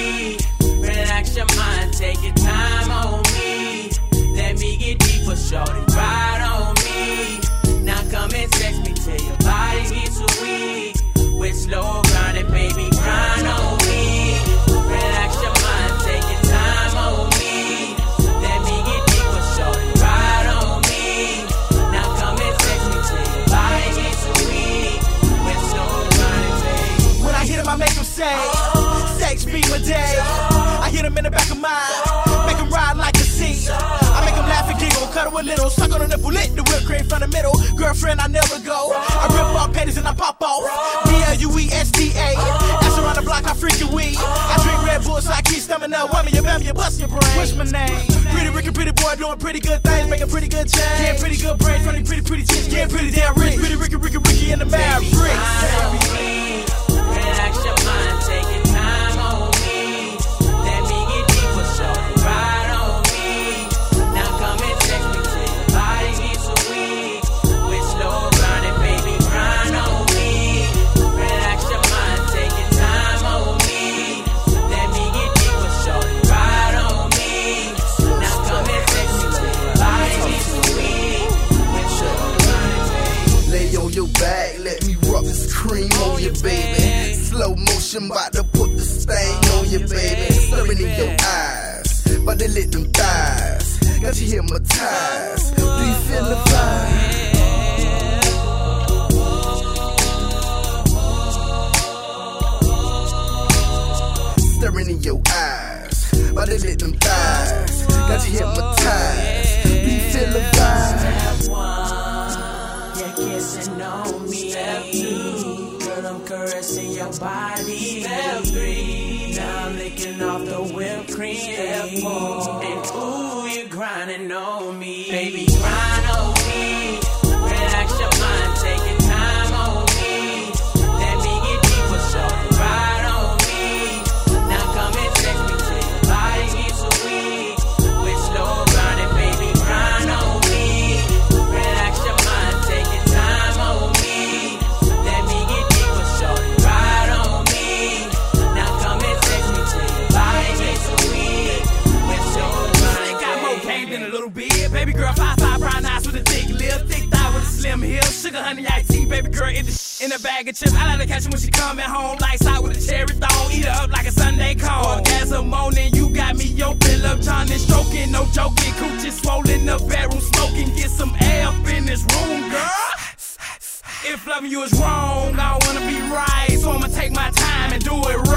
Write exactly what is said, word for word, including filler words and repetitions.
me. Relax your mind, take your time on me. Let me get deeper, shorty, ride on me. Now come and text me till your body gets too weak. With slow grinding, baby, grind on me. Relax your mind, take your time on me. Let me get deeper, shorty, ride on me. Now come and text me till your body gets too weak. With slow grinding, baby. When I hit him, I make him say, sex be my day. I hit him in the back of mine, make him ride like a seat. I make him laugh and giggle, cuddle a little, suck on the nipple, lit the whipped cream from the middle. Girlfriend, I never go. I rip off panties and I pop off. B L U E S D A. Ass around the block, I freaking weed. I drink Red Bull, so I keep stamina. Whammy, you bam, you bust your brain. What's my name? Pretty Ricky, pretty boy, doing pretty good things, making pretty good change. Getting pretty good brain, funny, pretty, pretty chicks, getting pretty damn rich. Pretty Ricky, Ricky, Ricky in the Mavericks. Relax your mind, take your time on me. Let me get deeper, shorty, ride on me. Now come and text me till your body gets too weak. With slow grinding, baby, grind on me. Relax your mind, take your time on me. Let me get deeper, shorty, ride on me. Now come and text me till your body gets too weak. With slow grinding, baby. Lay on your back, let me rub this cream on you, baby. Slow motion, bout to put the stain on you, baby. Staring in your eyes, bout to lit them thighs. Got you hypnotized. Do you feel the vibe? Staring in your eyes, bout to lit them thighs. Got you hypnotized. Do you feel the vibe? Step one, you're kissing on me. Step two, girl, I'm caressing your body. Step three, now I'm licking off the whipped cream. Step four, and ooh, you're grinding on me. Baby, grind on me. Relax your mind, take your time on me. Let me get deeper, shorty, ride on me. Now come and text me till your body gets too weak. With slow grinding, baby, grind on me. Relax your mind, take your time on me. Let me get deeper, shorty, ride on me. Now come and text me till your body gets too weak. With slow grinding, got more game than a little bit. Baby girl, five five brown eyes with a thick lip, thick thigh with a slim heel, sugar honey iced tea. Baby girl in the sh- in a bag of chips. I like to catch her when she coming home, lights out with a cherry thong. Eat her up like a Sunday cone. Orgasm morning, you got me yo fill up, trying and stroking, no joking. Coochie swollen up, bedroom smoking. Get some air up in this room, girl. If loving you is wrong, I don't wanna be right, so I'ma take my time and do it right.